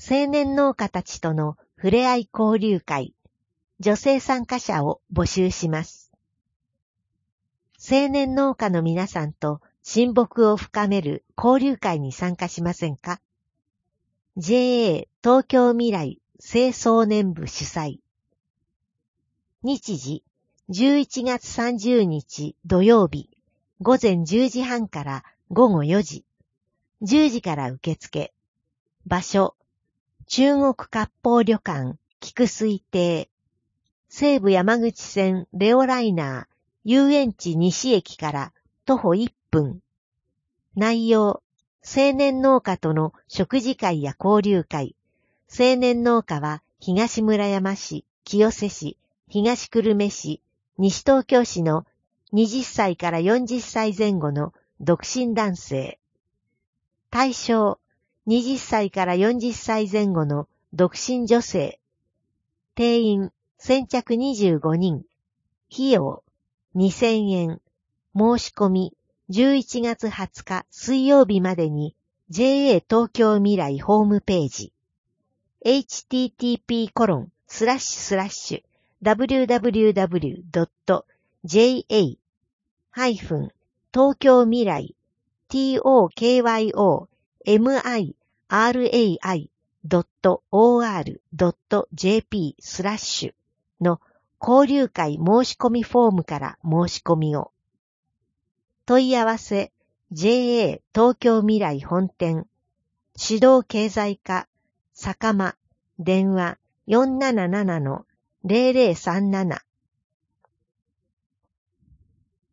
青年農家たちとのふれあい交流会、女性参加者を募集します。青年農家の皆さんと親睦を深める交流会に参加しませんか？ JA 東京未来青少年部主催。日時、11月30日土曜日、午前10時半から午後4時、10時から受付。場所、中国割烹旅館菊水亭、西武山口線レオライナー遊園地西駅から徒歩1分。内容、青年農家との食事会や交流会。青年農家は東村山市、清瀬市、東久留米市、西東京市の20歳から40歳前後の独身男性。対象、20歳から40歳前後の独身女性。定員、先着25人。費用、2000円。申し込み、11月20日水曜日までに JA 東京未来ホームページ。http://www.tokyomirai.or.jp/ の交流会申し込みフォームから申し込みを。問い合わせ JA 東京未来本店指導経済課坂間電話 477-0037